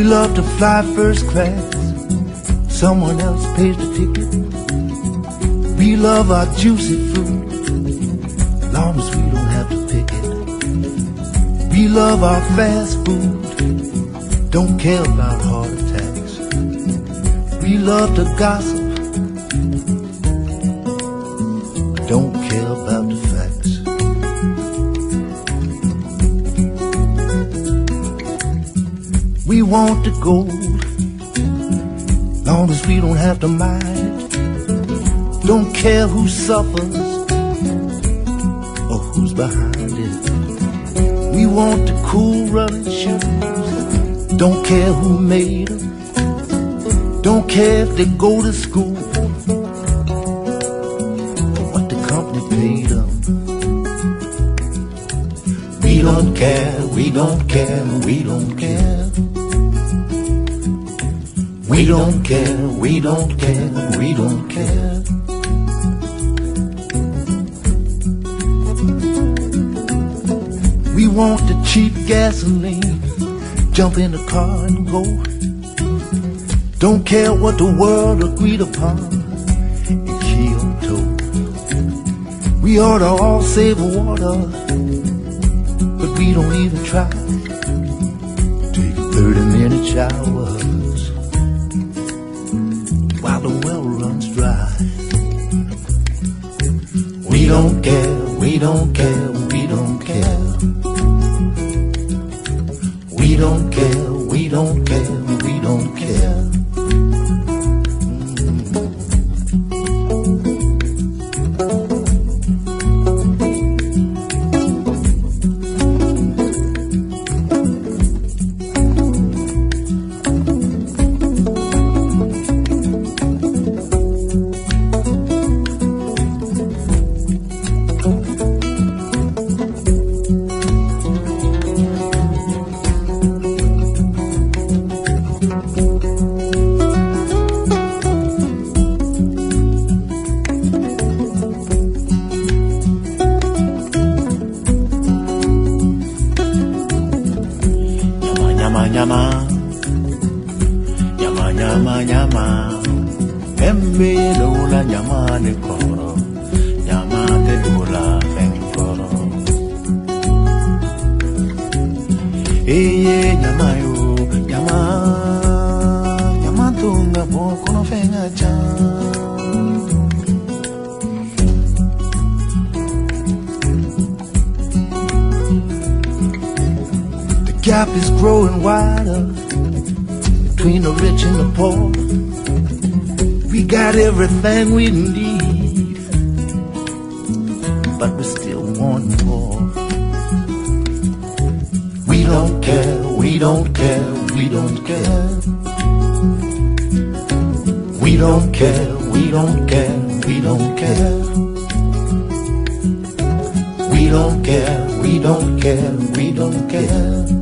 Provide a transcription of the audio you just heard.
love to fly first class, someone else pays the ticket. We love our juicy fruit, as long as we don't have to pick it. We love our fast food, don't care about heart attacks. We love to gossip, don't care about the facts. We want the gold, long as we don't have to mind. Don't care who suffers or who's behind it. We want the cool running shoes, don't care who made them. Don't care if they go to school or what the company paid them. We don't care, we don't care, we don't care. We don't care, we don't care, we don't care. We want the cheap gasoline, jump in the car and go. Don't care what the world agreed upon in Kyoto. We ought to all save water, but we don't even try. Take 30-minute showers while the well runs dry. We don't care, we don't care, we don't care. We don't care, we don't care, we don't care. Nyama, nyama, nyama, nyama, embe dola nyama de koro, nyama de dola fenkoro. Eye nyama yo, nyama, nyama tunga boko no fenga chan. The gap is growing wider between the rich and the poor. We got everything we need, but we still want more. We don't care, we don't care, we don't care. We don't care, we don't care, we don't care. We don't care, we don't care, we don't care.